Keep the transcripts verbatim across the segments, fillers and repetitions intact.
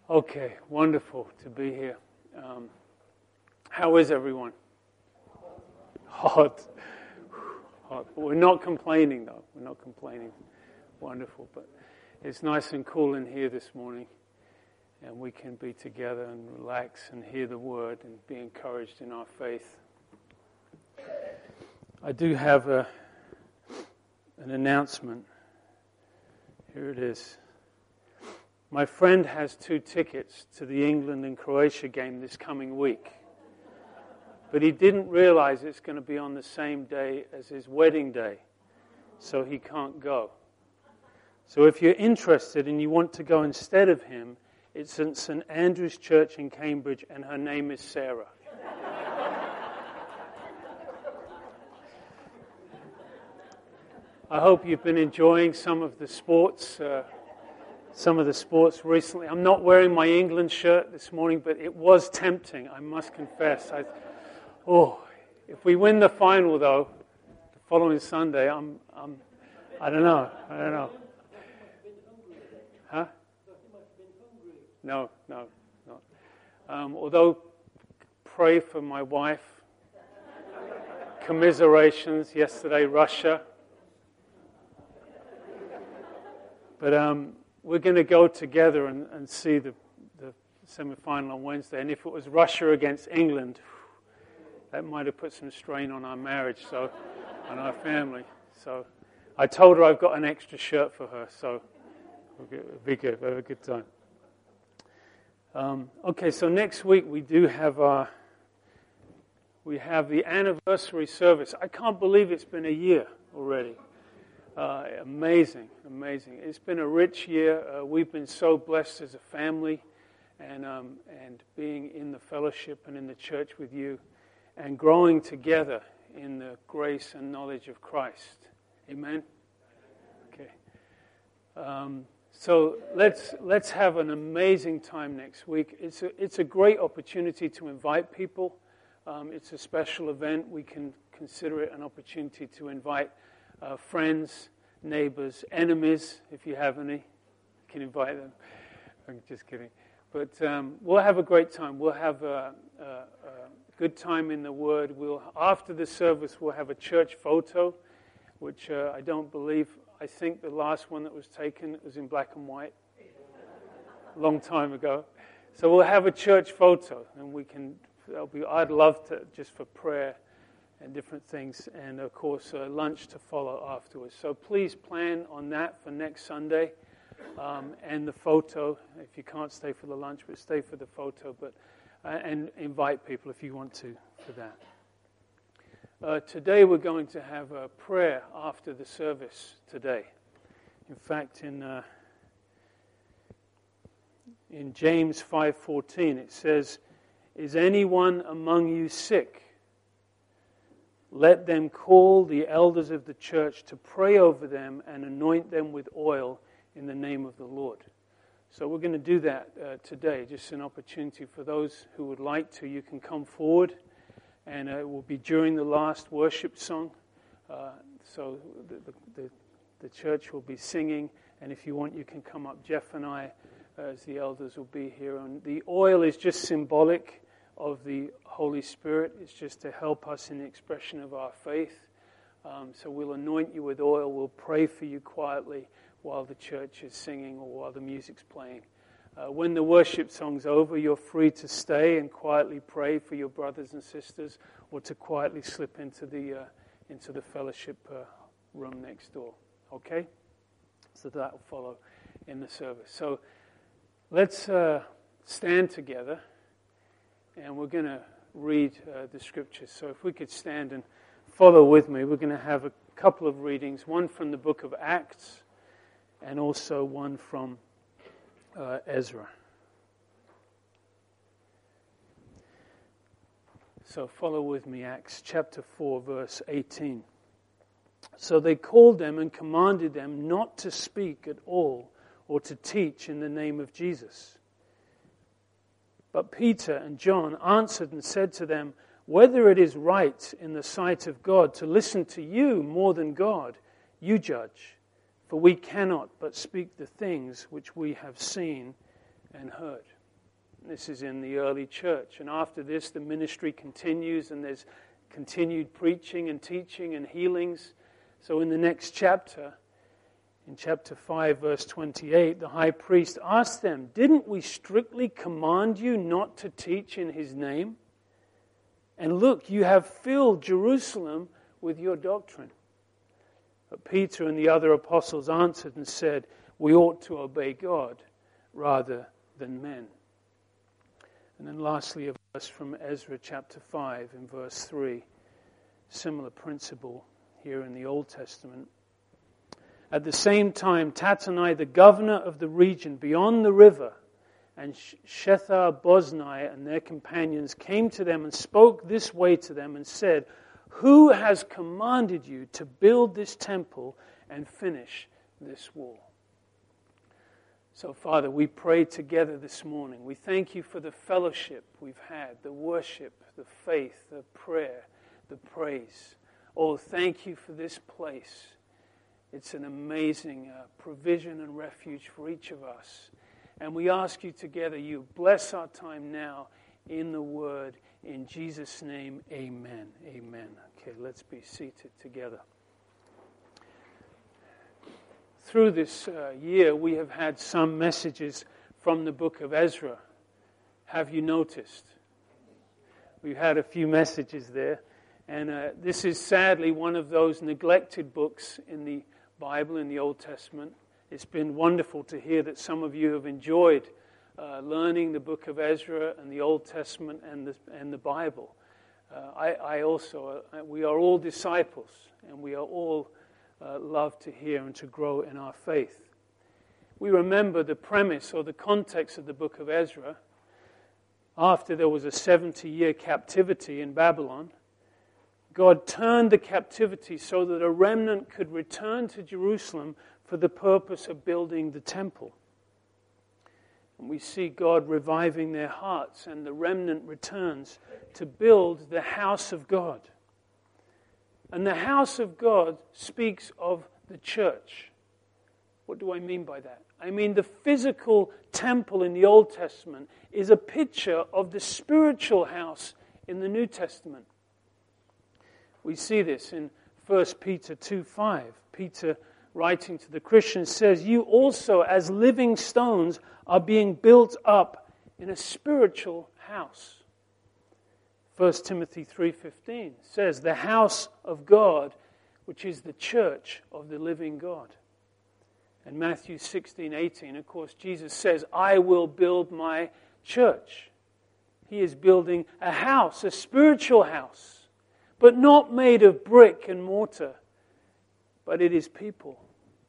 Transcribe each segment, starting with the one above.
Okay, wonderful to be here. Um, how is everyone? Hot. Hot. But we're not complaining, though. We're not complaining. Wonderful. But it's nice and cool in here this morning. And we can be together and relax and hear the word and be encouraged in our faith. I do have a, an announcement. Here it is. My friend has two tickets to the England and Croatia game this coming week. But he didn't realize it's going to be on the same day as his wedding day. So he can't go. So if you're interested and you want to go instead of him, it's at Saint Andrew's Church in Cambridge and her name is Sarah. I hope you've been enjoying some of the sports uh, Some of the sports recently. I'm not wearing my England shirt this morning, but it was tempting, I must confess. I, oh, if we win the final, though, the following Sunday, I'm, I'm, I don't know, I don't know. Huh? No, no, no. Um, although, pray for my wife. Commiserations yesterday, Russia. But um. We're going to go together and, and see the, the semi-final on Wednesday. And if it was Russia against England, that might have put some strain on our marriage, so on our family. So I told her I've got an extra shirt for her, so it'll be good. We'll have a good time. Um, okay, so next week we do have our we have the anniversary service. I can't believe it's been a year already. Uh, amazing, amazing. It's been a rich year. Uh, we've been so blessed as a family and um, and being in the fellowship and in the church with you and growing together in the grace and knowledge of Christ. Amen? Okay. Um, so let's let's have an amazing time next week. It's a, it's a great opportunity to invite people. Um, it's a special event. We can consider it an opportunity to invite Uh, friends, neighbors, enemies, if you have any, you can invite them. I'm just kidding. But um, we'll have a great time. We'll have a, a, a good time in the Word. We'll after the service, we'll have a church photo, which uh, I don't believe. I think the last one that was taken was in black and white, a long time ago. So we'll have a church photo, and we can. That'll be. I'd love to just for prayer and different things, and of course uh, lunch to follow afterwards. So please plan on that for next Sunday, um, and the photo, if you can't stay for the lunch, but stay for the photo, but uh, and invite people if you want to for that. Uh, today we're going to have a prayer after the service today. In fact, in uh, in James five fourteen it says, "Is anyone among you sick? Let them call the elders of the church to pray over them and anoint them with oil in the name of the Lord." So we're going to do that uh, today. Just an opportunity for those who would like to. You can come forward, and uh, it will be during the last worship song. Uh, so the, the, the church will be singing, and if you want, you can come up. Jeff and I, uh, as the elders, will be here. And the oil is just symbolic of the Holy Spirit. It's just to help us in the expression of our faith. Um, so we'll anoint you with oil. We'll pray for you quietly while the church is singing or while the music's playing. Uh, when the worship song's over, you're free to stay and quietly pray for your brothers and sisters, or to quietly slip into the uh, into the fellowship uh, room next door. Okay? So that will follow in the service. So let's uh, stand together. And we're going to read uh, the scriptures. So if we could stand and follow with me, we're going to have a couple of readings, one from the book of Acts and also one from uh, Ezra. So follow with me, Acts chapter four, verse eighteen. "So they called them and commanded them not to speak at all or to teach in the name of Jesus. But Peter and John answered and said to them, 'Whether it is right in the sight of God to listen to you more than God, you judge. For we cannot but speak the things which we have seen and heard.'" This is in the early church. And after this, the ministry continues, and there's continued preaching and teaching and healings. So in the next chapter, in chapter five, verse twenty-eight, the high priest asked them, "Didn't we strictly command you not to teach in his name? And look, you have filled Jerusalem with your doctrine." But Peter and the other apostles answered and said, "We ought to obey God rather than men." And then lastly, a verse from Ezra chapter five in verse three. Similar principle here in the Old Testament. At the same time, Tattenai, the governor of the region beyond the river, and Shethar-Boznai and their companions came to them and spoke this way to them and said, "Who has commanded you to build this temple and finish this wall?" So, Father, we pray together this morning. We thank you for the fellowship we've had, the worship, the faith, the prayer, the praise. Oh, thank you for this place. It's an amazing uh, provision and refuge for each of us. And we ask you together, you bless our time now in the Word. In Jesus' name, amen. Amen. Okay, let's be seated together. Through this uh, year, we have had some messages from the book of Ezra. Have you noticed? We've had a few messages there. And uh, this is sadly one of those neglected books in the Bible, in the Old Testament. It's been wonderful to hear that some of you have enjoyed uh, learning the book of Ezra and the Old Testament and the, and the Bible. Uh, I, I also, uh, we are all disciples, and we are all uh, love to hear and to grow in our faith. We remember the premise or the context of the book of Ezra. After there was a seventy-year captivity in Babylon, God turned the captivity so that a remnant could return to Jerusalem for the purpose of building the temple. And we see God reviving their hearts, and the remnant returns to build the house of God. And the house of God speaks of the church. What do I mean by that? I mean the physical temple in the Old Testament is a picture of the spiritual house in the New Testament. We see this in First Peter two five. Peter, writing to the Christians, says, "You also, as living stones, are being built up in a spiritual house." First Timothy three fifteen says, "The house of God, which is the church of the living God." And Matthew sixteen eighteen, of course, Jesus says, "I will build my church." He is building a house, a spiritual house, but not made of brick and mortar, but it is people.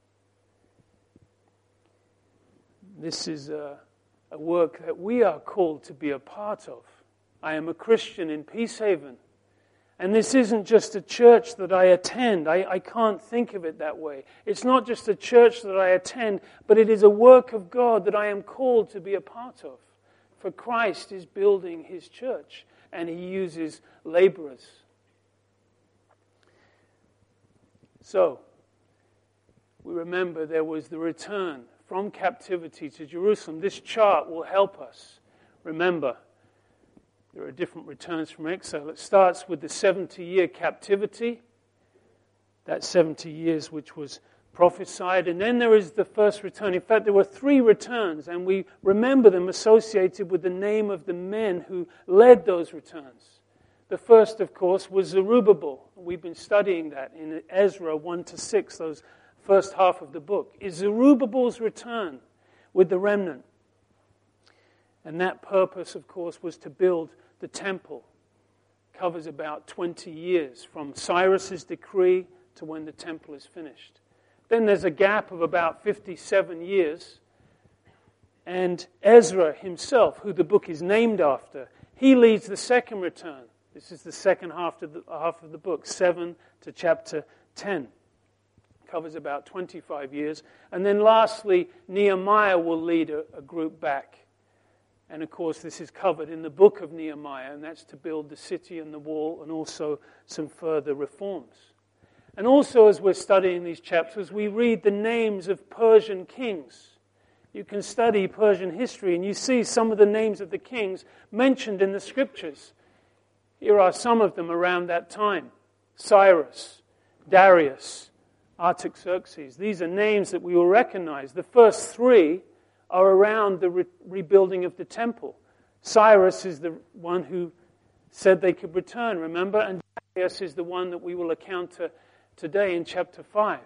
This is a, a work that we are called to be a part of. I am a Christian in Peacehaven, and this isn't just a church that I attend. I, I can't think of it that way. It's not just a church that I attend, but it is a work of God that I am called to be a part of. For Christ is building his church, and he uses laborers. So, we remember there was the return from captivity to Jerusalem. This chart will help us. Remember, there are different returns from exile. It starts with the seventy-year captivity, that seventy years which was prophesied, and then there is the first return. In fact, there were three returns, and we remember them associated with the name of the men who led those returns. The first, of course, was Zerubbabel. We've been studying that in Ezra one to six, those first half of the book. Is Zerubbabel's return with the remnant. And that purpose, of course, was to build the temple. Covers about twenty years from Cyrus's decree to when the temple is finished. Then there's a gap of about fifty-seven years. And Ezra himself, who the book is named after, he leads the second return. This is the second half of the, half of the book, seven to chapter ten. Covers about twenty-five years. And then lastly, Nehemiah will lead a, a group back. And of course, this is covered in the book of Nehemiah, and that's to build the city and the wall and also some further reforms. And also, as we're studying these chapters, we read the names of Persian kings. You can study Persian history and you see some of the names of the kings mentioned in the scriptures. Here are some of them around that time. Cyrus, Darius, Artaxerxes. These are names that we will recognize. The first three are around the re- rebuilding of the temple. Cyrus is the one who said they could return, remember? And Darius is the one that we will encounter today in chapter five.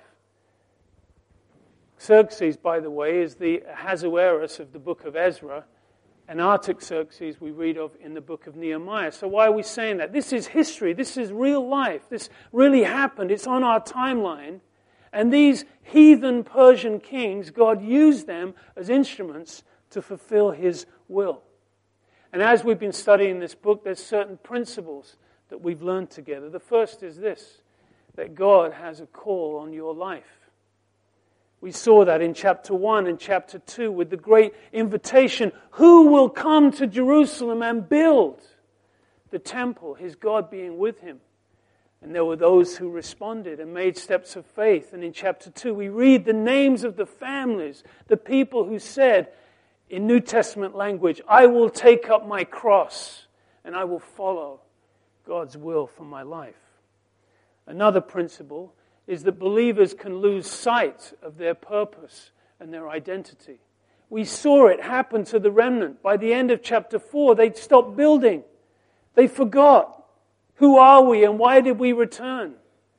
Xerxes, by the way, is the Ahasuerus of the book of Ezra, and Artaxerxes we read of in the book of Nehemiah. So why are we saying that? This is history. This is real life. This really happened. It's on our timeline. And these heathen Persian kings, God used them as instruments to fulfill His will. And as we've been studying this book, there's certain principles that we've learned together. The first is this, that God has a call on your life. We saw that in chapter one and chapter two with the great invitation. Who will come to Jerusalem and build the temple? His God being with him. And there were those who responded and made steps of faith. And in chapter two we read the names of the families, the people who said in New Testament language, I will take up my cross and I will follow God's will for my life. Another principle is that believers can lose sight of their purpose and their identity. We saw it happen to the remnant. By the end of chapter four, they'd stopped building. They forgot. Who are we and why did we return?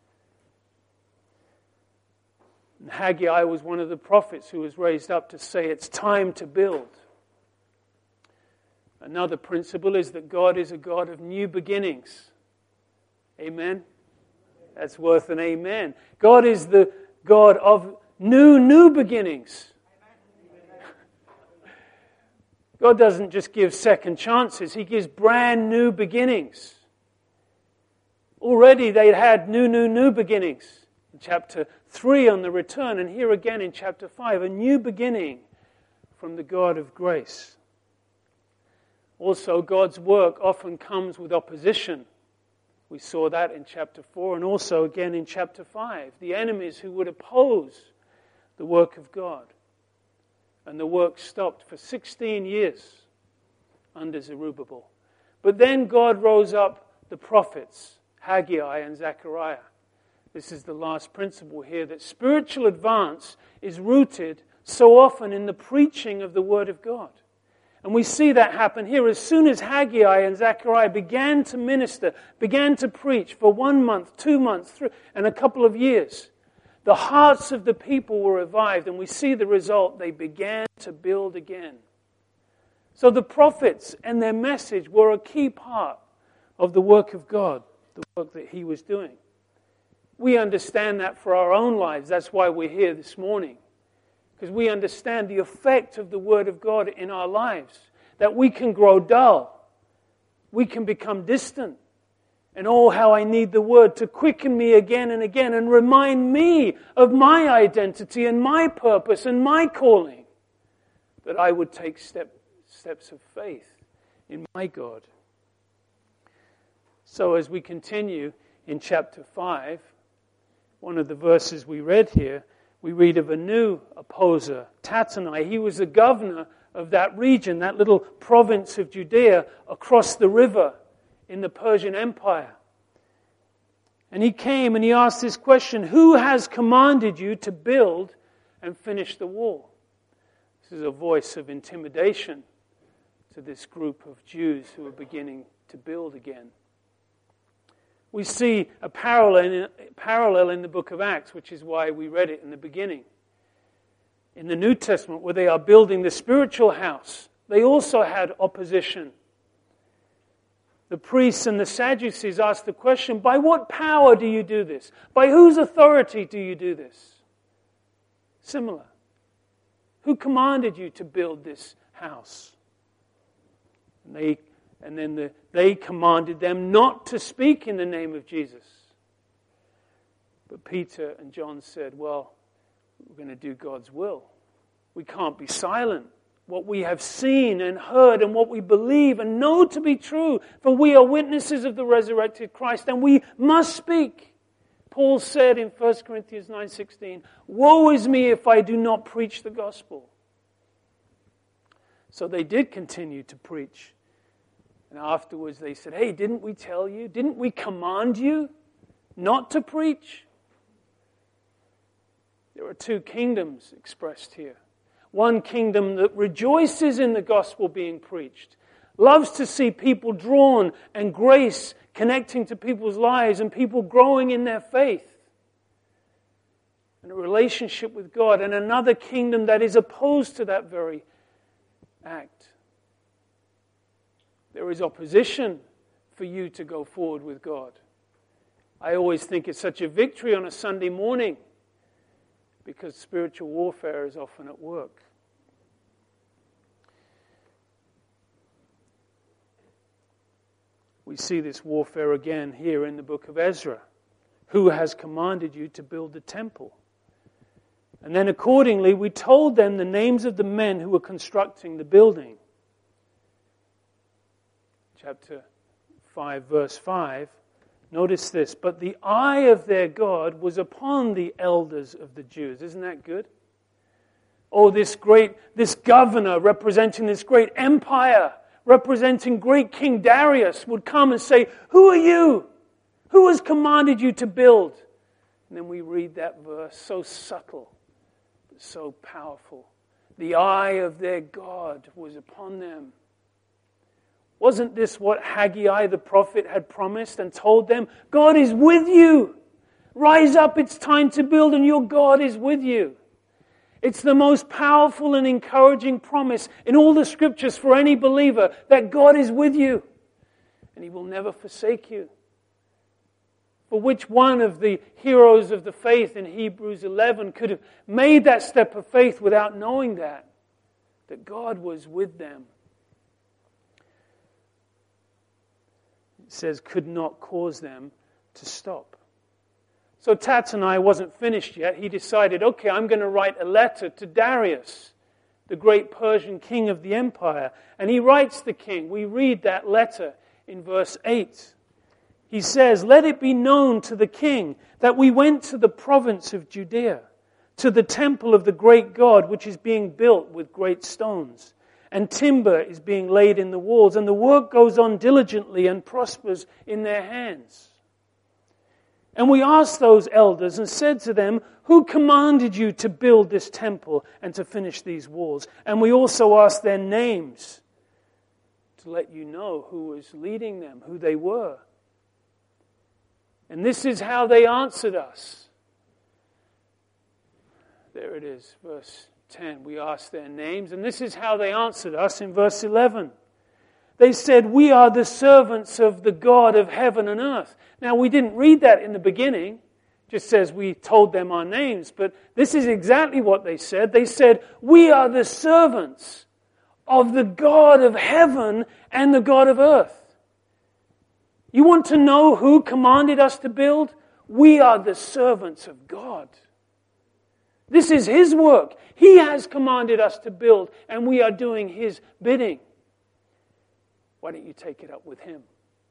And Haggai was one of the prophets who was raised up to say it's time to build. Another principle is that God is a God of new beginnings. Amen? That's worth an amen. God is the God of new, new beginnings. God doesn't just give second chances. He gives brand new beginnings. Already they had new, new, new beginnings. In chapter three on the return, and here again in chapter five, a new beginning from the God of grace. Also, God's work often comes with opposition. We saw that in chapter four and also again in chapter five. The enemies who would oppose the work of God. And the work stopped for sixteen years under Zerubbabel. But then God rose up the prophets, Haggai and Zechariah. This is the last principle here, that spiritual advance is rooted so often in the preaching of the Word of God. And we see that happen here. As soon as Haggai and Zechariah began to minister, began to preach for one month, two months, three, and a couple of years, the hearts of the people were revived, and we see the result. They began to build again. So the prophets and their message were a key part of the work of God, the work that He was doing. We understand that for our own lives. That's why we're here this morning. Because we understand the effect of the Word of God in our lives. That we can grow dull. We can become distant. And oh, how I need the Word to quicken me again and again and remind me of my identity and my purpose and my calling. That I would take step, steps of faith in my God. So as we continue in chapter five, one of the verses we read here, we read of a new opposer, Tattenai. He was the governor of that region, that little province of Judea across the river in the Persian Empire. And he came and he asked this question, who has commanded you to build and finish the wall? This is a voice of intimidation to this group of Jews who are beginning to build again. We see a parallel in, parallel in the book of Acts, which is why we read it in the beginning. In the New Testament, where they are building the spiritual house, they also had opposition. The priests and the Sadducees asked the question, by what power do you do this? By whose authority do you do this? Similar. Who commanded you to build this house? And they And then the, they commanded them not to speak in the name of Jesus. But Peter and John said, well, we're going to do God's will. We can't be silent. What we have seen and heard and what we believe and know to be true, for we are witnesses of the resurrected Christ, and we must speak. Paul said in First Corinthians nine sixteen, woe is me if I do not preach the gospel. So they did continue to preach. And afterwards they said, hey, didn't we tell you? Didn't we command you not to preach? There are two kingdoms expressed here. One kingdom that rejoices in the gospel being preached, loves to see people drawn and grace connecting to people's lives and people growing in their faith and a relationship with God, and another kingdom that is opposed to that very act. There is opposition for you to go forward with God. I always think it's such a victory on a Sunday morning because spiritual warfare is often at work. We see this warfare again here in the book of Ezra. Who has commanded you to build the temple? And then accordingly, we told them the names of the men who were constructing the building. Chapter five, verse five. Notice this. But the eye of their God was upon the elders of the Jews. Isn't that good? Oh, this great, this governor representing this great empire, representing great King Darius, would come and say, who are you? Who has commanded you to build? And then we read that verse, so subtle, but so powerful. The eye of their God was upon them. Wasn't this what Haggai the prophet had promised and told them? God is with you. Rise up, it's time to build, and your God is with you. It's the most powerful and encouraging promise in all the scriptures for any believer, that God is with you and He will never forsake you. For which one of the heroes of the faith in Hebrews eleven could have made that step of faith without knowing that? That God was with them. It says, could not cause them to stop. So Tattenai wasn't finished yet. He decided, okay, I'm going to write a letter to Darius, the great Persian king of the empire. And he writes the king. We read that letter in verse eight. He says, let it be known to the king that we went to the province of Judea, to the temple of the great God, which is being built with great stones. And timber is being laid in the walls, and the work goes on diligently and prospers in their hands. And we asked those elders and said to them, who commanded you to build this temple and to finish these walls? And we also asked their names to let you know who was leading them, who they were. And this is how they answered us. There it is, verse ten. We asked their names, and this is how they answered us in verse eleven. They said, we are the servants of the God of heaven and earth. Now, we didn't read that in the beginning. It just says we told them our names. But this is exactly what they said. They said, we are the servants of the God of heaven and the God of earth. You want to know who commanded us to build? We are the servants of God. This is His work. He has commanded us to build, and we are doing His bidding. Why don't you take it up with Him?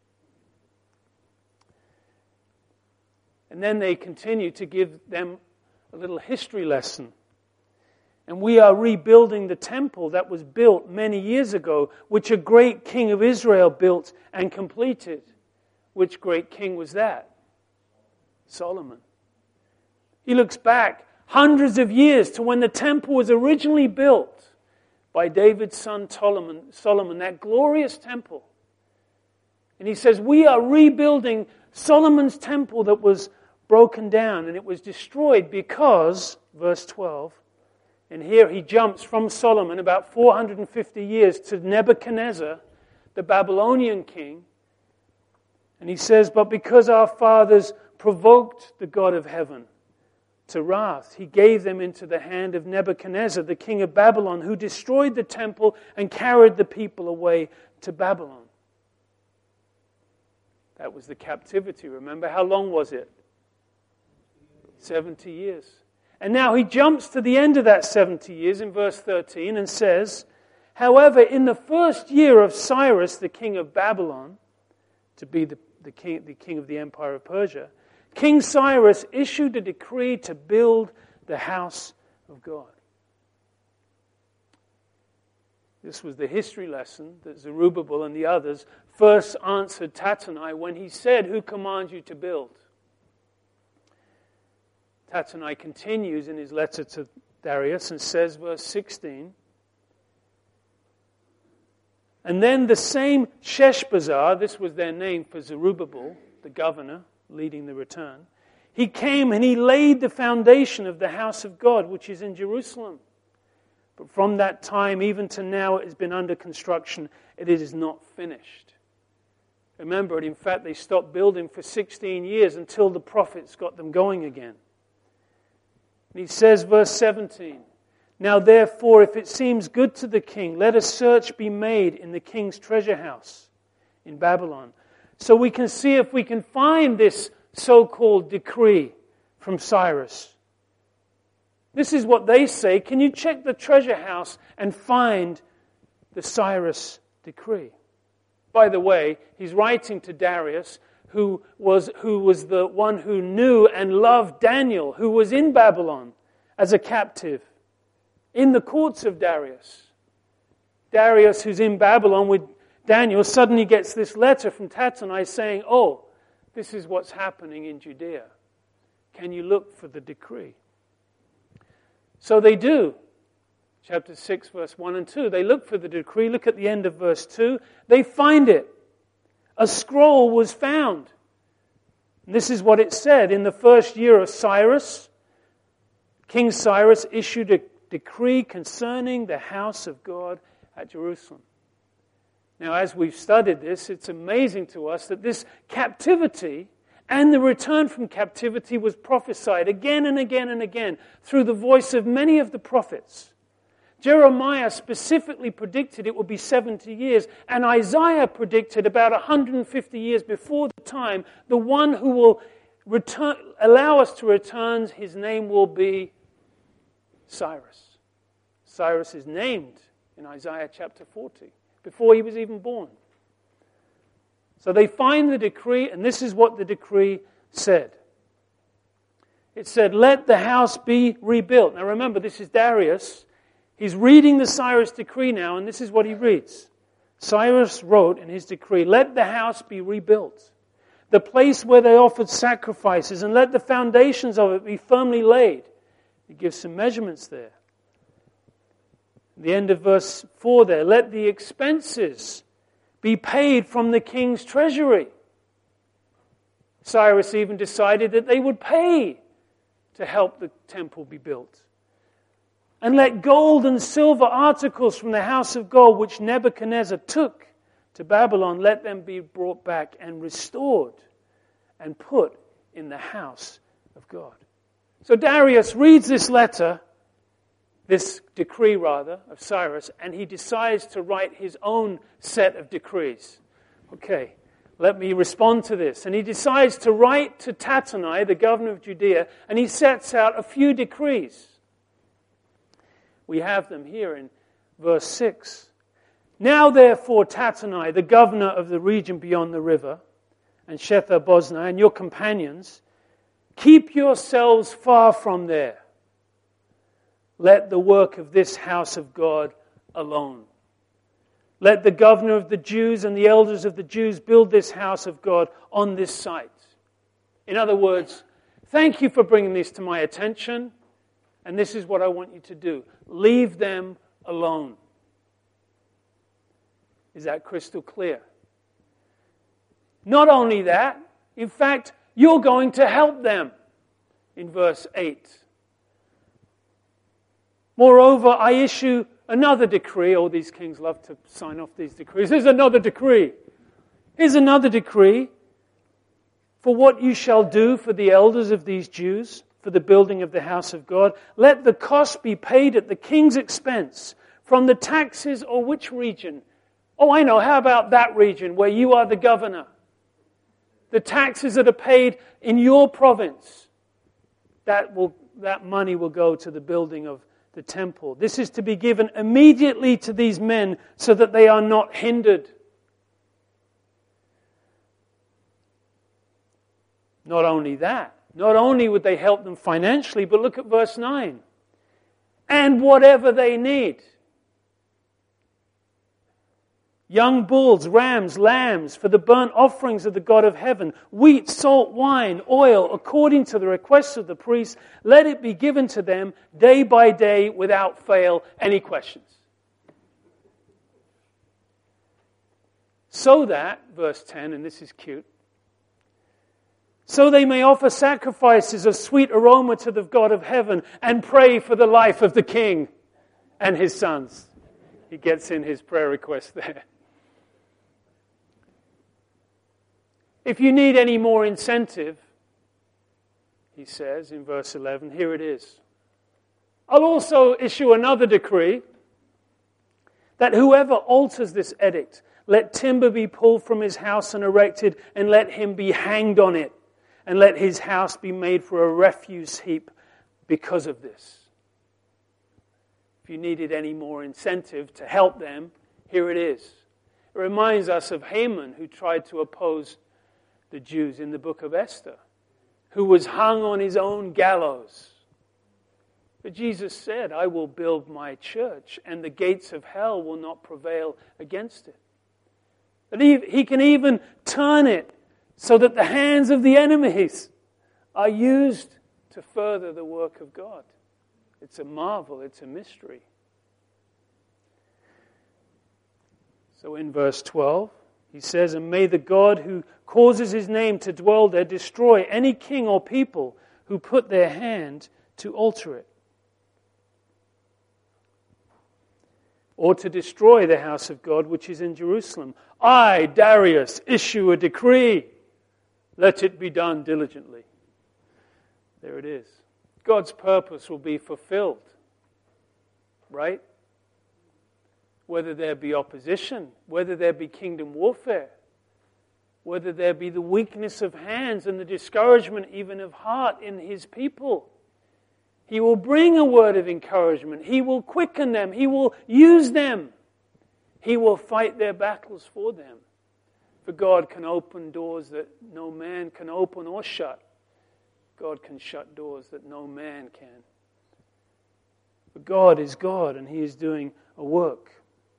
And then they continue to give them a little history lesson. And we are rebuilding the temple that was built many years ago, which a great king of Israel built and completed. Which great king was that? Solomon. He looks back hundreds of years to when the temple was originally built by David's son Solomon, Solomon, that glorious temple. And he says, we are rebuilding Solomon's temple that was broken down, and it was destroyed because, verse twelve, and here he jumps from Solomon about four hundred fifty years to Nebuchadnezzar, the Babylonian king, and he says, but because our fathers provoked the God of heaven to wrath, He gave them into the hand of Nebuchadnezzar, the king of Babylon, who destroyed the temple and carried the people away to Babylon. That was the captivity. Remember, how long was it? seventy years. And now he jumps to the end of that seventy years in verse thirteen and says, however, in the first year of Cyrus, the king of Babylon, to be the, the, king, the king of the empire of Persia, King Cyrus issued a decree to build the house of God. This was the history lesson that Zerubbabel and the others first answered Tattenai when he said, "Who commands you to build?" Tattenai continues in his letter to Darius and says, verse sixteen, "And then the same Sheshbazzar," this was their name for Zerubbabel, the governor leading the return, "he came and he laid the foundation of the house of God, which is in Jerusalem. But from that time even to now it has been under construction. It is not finished." Remember, in fact, they stopped building for sixteen years until the prophets got them going again. And he says, verse seventeen, "Now therefore, if it seems good to the king, let a search be made in the king's treasure house in Babylon, so we can see if we can find this so-called decree from Cyrus." This is what they say. Can you check the treasure house and find the Cyrus decree? By the way, he's writing to Darius, who was, who was the one who knew and loved Daniel, who was in Babylon as a captive, in the courts of Darius. Darius, who's in Babylon with Daniel, suddenly gets this letter from Tattenai saying, "Oh, this is what's happening in Judea. Can you look for the decree?" So they do. Chapter six, verse one and two. They look for the decree. Look at the end of verse two. They find it. A scroll was found. And this is what it said. "In the first year of Cyrus, King Cyrus issued a decree concerning the house of God at Jerusalem." Now, as we've studied this, it's amazing to us that this captivity and the return from captivity was prophesied again and again and again through the voice of many of the prophets. Jeremiah specifically predicted it would be seventy years, and Isaiah predicted about one hundred fifty years before the time, the one who will return, allow us to return, his name will be Cyrus. Cyrus is named in Isaiah chapter forty, before he was even born. So they find the decree, and this is what the decree said. It said, "Let the house be rebuilt." Now remember, this is Darius. He's reading the Cyrus decree now, and this is what he reads. Cyrus wrote in his decree, "Let the house be rebuilt, the place where they offered sacrifices, and let the foundations of it be firmly laid." He gives some measurements there. At the end of verse four there, "Let the expenses be paid from the king's treasury." Cyrus even decided that they would pay to help the temple be built. "And let gold and silver articles from the house of God, which Nebuchadnezzar took to Babylon, let them be brought back and restored and put in the house of God." So Darius reads this letter, this decree rather, of Cyrus, and he decides to write his own set of decrees. Okay, let me respond to this. And he decides to write to Tattenai, the governor of Judea, and he sets out a few decrees. We have them here in verse six. "Now therefore, Tattenai, the governor of the region beyond the river, and Shethar-boznai, and your companions, keep yourselves far from there. Let the work of this house of God alone. Let the governor of the Jews and the elders of the Jews build this house of God on this site." In other words, thank you for bringing this to my attention, and this is what I want you to do. Leave them alone. Is that crystal clear? Not only that, in fact, you're going to help them in verse eight. "Moreover, I issue another decree." All these kings love to sign off these decrees. "Here's another decree. Here's another decree for what you shall do for the elders of these Jews, for the building of the house of God. Let the cost be paid at the king's expense from the taxes," or which region? Oh, I know. How about that region where you are the governor? The taxes that are paid in your province, that will that money will go to the building of the temple. This is to be given immediately to these men so that they are not hindered. Not only that, not only would they help them financially, but look at verse nine. "And whatever they need." young bulls, rams, lambs, for the burnt offerings of the God of heaven, wheat, salt, wine, oil, according to the requests of the priests, let it be given to them day by day without fail. Any questions? So that, verse ten, and this is cute, so they may offer sacrifices of sweet aroma to the God of heaven and pray for the life of the king and his sons. He gets in his prayer request there. If you need any more incentive, he says in verse eleven, here it is. I'll also issue another decree that whoever alters this edict, let timber be pulled from his house and erected, and let him be hanged on it, and let his house be made for a refuse heap because of this. If you needed any more incentive to help them, here it is. It reminds us of Haman, who tried to oppose the Jews in the book of Esther, who was hung on his own gallows. But Jesus said, I will build my church, and the gates of hell will not prevail against it. But he, he can even turn it so that the hands of the enemies are used to further the work of God. It's a marvel, it's a mystery. So in verse twelve, he says, and may the God who causes his name to dwell there destroy any king or people who put their hand to alter it, or to destroy the house of God which is in Jerusalem. I, Darius, issue a decree. Let it be done diligently. There it is. God's purpose will be fulfilled. Right? Whether there be opposition, whether there be kingdom warfare, whether there be the weakness of hands and the discouragement even of heart in his people. He will bring a word of encouragement. He will quicken them. He will use them. He will fight their battles for them. For God can open doors that no man can open or shut. God can shut doors that no man can. But God is God, and He is doing a work.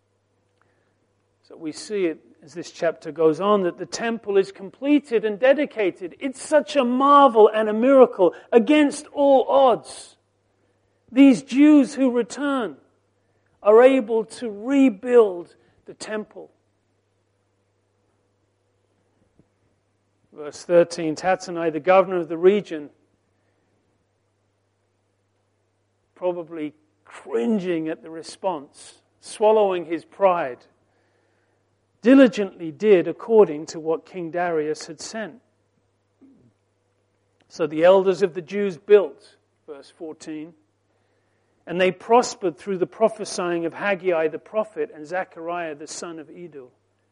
So we see it as this chapter goes on, that the temple is completed and dedicated. It's such a marvel and a miracle against all odds. These Jews who return are able to rebuild the temple. Verse thirteen, Tattenai, the governor of the region, probably cringing at the response, swallowing his pride, diligently did according to what King Darius had sent. So the elders of the Jews built, verse fourteen, and they prospered through the prophesying of Haggai the prophet and Zechariah the son of Iddo.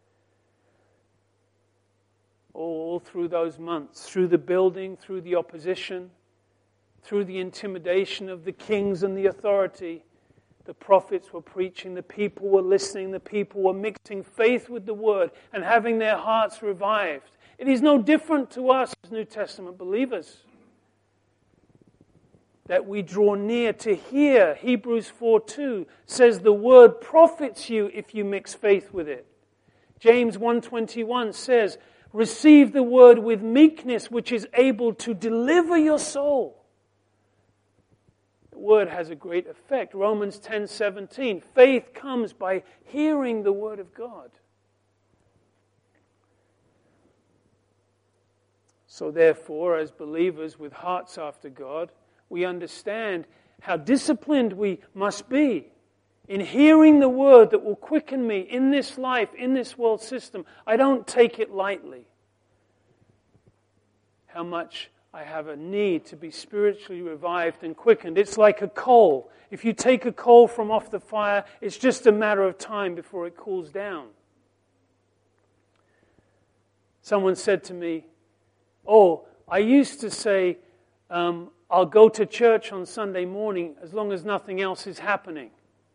All through those months, through the building, through the opposition, through the intimidation of the kings and the authority, the prophets were preaching, the people were listening, the people were mixing faith with the word and having their hearts revived. It is no different to us as New Testament believers that we draw near to hear. Hebrews four two says the word profits you if you mix faith with it. James one twenty-one says, receive the word with meekness, which is able to deliver your soul. The word has a great effect. Romans ten seventeen, faith comes by hearing the word of God. So therefore, as believers with hearts after God, we understand how disciplined we must be in hearing the word that will quicken me in this life, in this world system. I don't take it lightly. How much I have a need to be spiritually revived and quickened. It's like a coal. If you take a coal from off the fire, it's just a matter of time before it cools down. Someone said to me, oh, I used to say, um, I'll go to church on Sunday morning as long as nothing else is happening.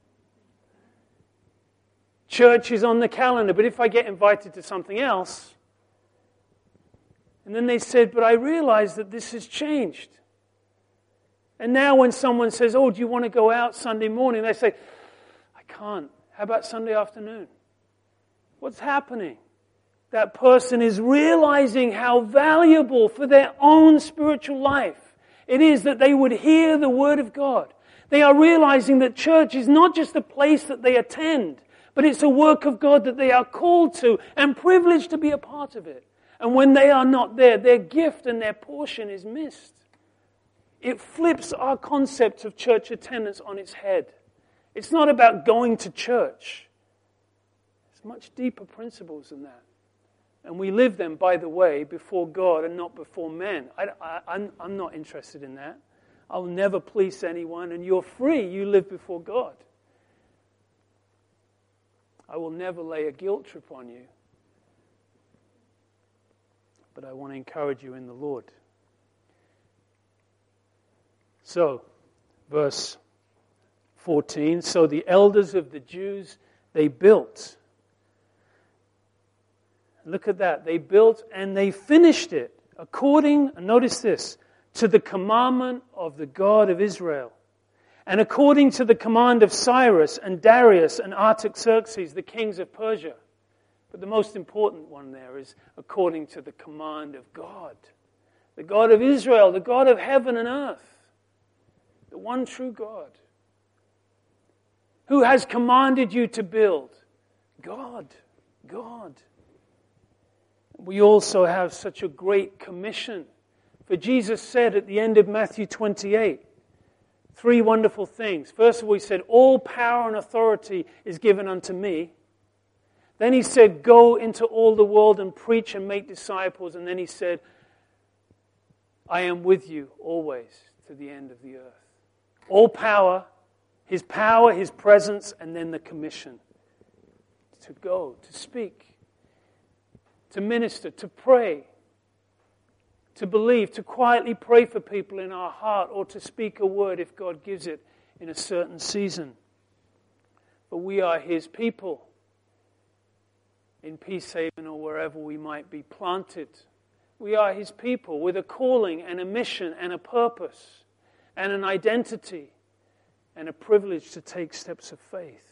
Church is on the calendar, but if I get invited to something else... And then they said, but I realize that this has changed. And now when someone says, oh, do you want to go out Sunday morning? They say, I can't. How about Sunday afternoon? what's happening? That person is realizing how valuable for their own spiritual life it is that they would hear the Word of God. They are realizing that church is not just a place that they attend, but it's a work of God that they are called to and privileged to be a part of it. And when they are not there, their gift and their portion is missed. It flips our concept of church attendance on its head. It's not about going to church. It's much deeper principles than that. And we live them, by the way, before God and not before men. I, I, I'm, I'm not interested in that. I'll never please anyone, and you're free. You live before God. I will never lay a guilt trip on you. But I want to encourage you in the Lord. So, verse fourteen, so the elders of the Jews, they built. Look at that. They built and they finished it according, and notice this, to the commandment of the God of Israel. And according to the command of Cyrus and Darius and Artaxerxes, the kings of Persia. But the most important one there is according to the command of God. The God of Israel, the God of heaven and earth. The one true God. Who has commanded you to build? God. God. We also have such a great commission. For Jesus said at the end of Matthew twenty-eight, three wonderful things. First of all, he said, all power and authority is given unto me. Then he said, go into all the world and preach and make disciples. And then he said, I am with you always to the end of the earth. All power, his power, his presence, and then the commission. To go, to speak, to minister, to pray, to believe, to quietly pray for people in our heart, or to speak a word if God gives it in a certain season. But we are his people. In Peacehaven or wherever we might be planted. We are his people with a calling and a mission and a purpose and an identity and a privilege to take steps of faith.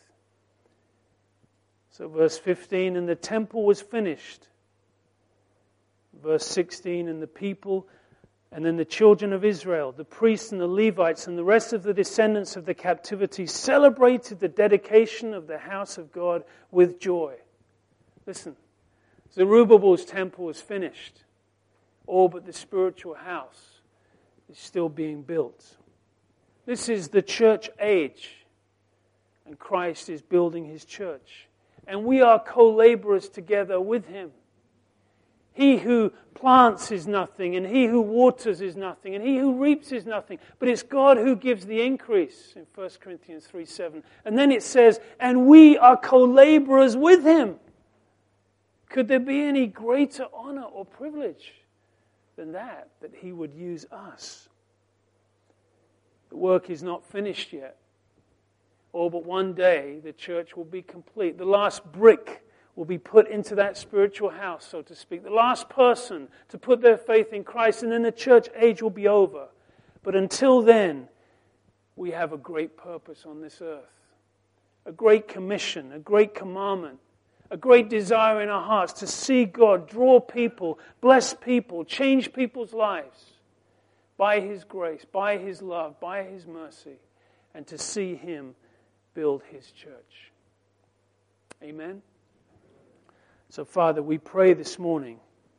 So verse fifteen, and the temple was finished. Verse sixteen, and the people, and then the children of Israel, the priests and the Levites and the rest of the descendants of the captivity celebrated the dedication of the house of God with joy. Listen, Zerubbabel's temple is finished. All but the spiritual house is still being built. This is the church age. And Christ is building his church. And we are co-laborers together with him. He who plants is nothing, and he who waters is nothing, and he who reaps is nothing. But it's God who gives the increase in First Corinthians three seven. And then it says, and we are co-laborers with him. Could there be any greater honor or privilege than that, that he would use us? The work is not finished yet. Oh, but one day the church will be complete. The last brick will be put into that spiritual house, so to speak. The last person to put their faith in Christ, and then the church age will be over. But until then, we have a great purpose on this earth. A great commission, a great commandment. A great desire in our hearts to see God draw people, bless people, change people's lives by his grace, by his love, by his mercy, and to see him build his church. Amen? So, Father, we pray this morning.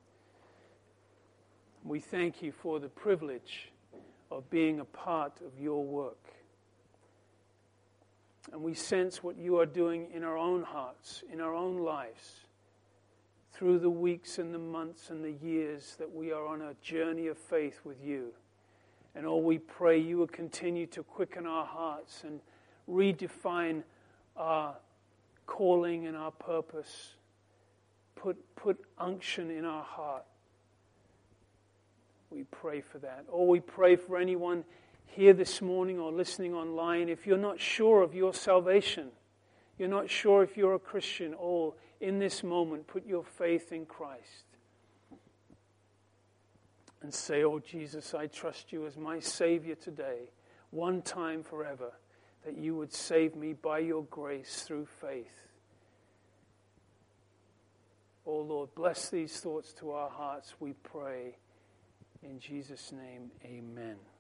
We thank you for the privilege of being a part of your work. And we sense what you are doing in our own hearts, in our own lives, through the weeks and the months and the years that we are on a journey of faith with you. And oh, we pray you will continue to quicken our hearts and redefine our calling and our purpose. Put, put unction in our heart. We pray for that. Or we pray for anyone here this morning or listening online, if you're not sure of your salvation, you're not sure if you're a Christian, or in this moment put your faith in Christ and say, oh Jesus, I trust you as my Savior today, one time forever, that you would save me by your grace through faith. Oh Lord, bless these thoughts to our hearts, we pray. In Jesus' name, amen.